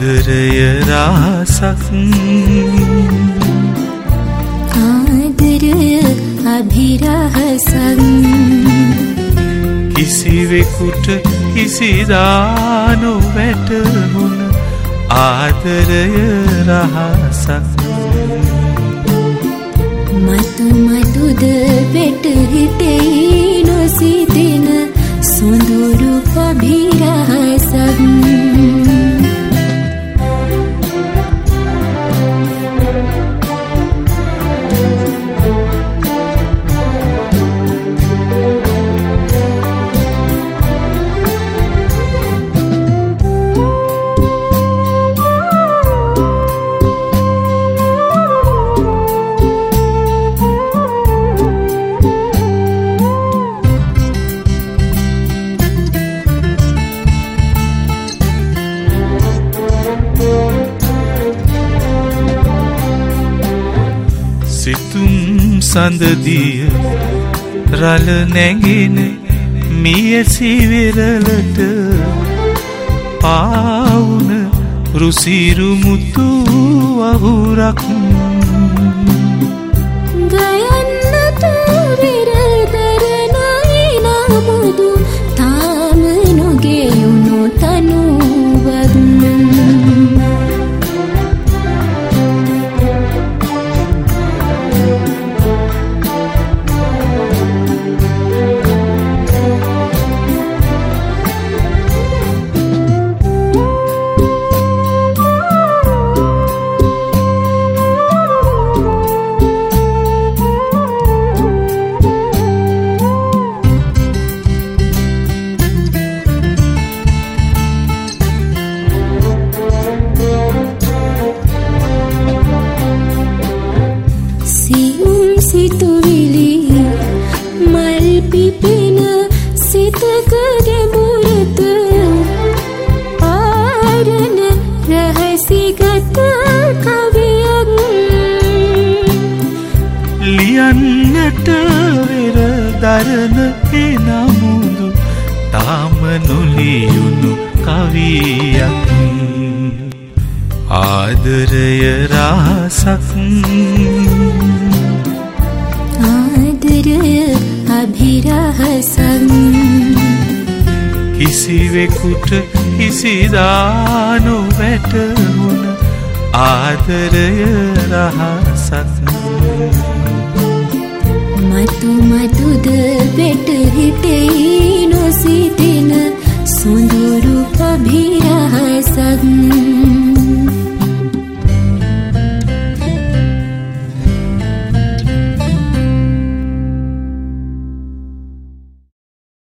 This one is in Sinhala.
ආදරය රහසක් ආදරය අභිරහසක් කිසිවෙකුට කිසිදා නොවැටහුණ ආදරය රහසක් මතු මතුද වැටහිටෙයි නොසිතෙන සොඳුරු අභිරහසක් සිතුම් සඳදිය රළ නැගෙන මියසි විරලට පාවුන රුසිරු මුතු අහුරක් ගයන්නට විරදරනයි නමුදු තාම නොගෙයුණු තනුවත් සිතුවිලි මල් පිපෙන සිතකගේ මුරත ආරණ රහසිගත කවියක් ලියන්නට වෙර දරන එනමුදු තාම නොලියුණු කවියක් ආදරය රහසක් ආදරය අභිරහසක් කිසිවෙකුට කිසිදා නොවැටහුණ ආදරය රහසක් මතු මතුද වැටහිටෙයි නොසිතෙන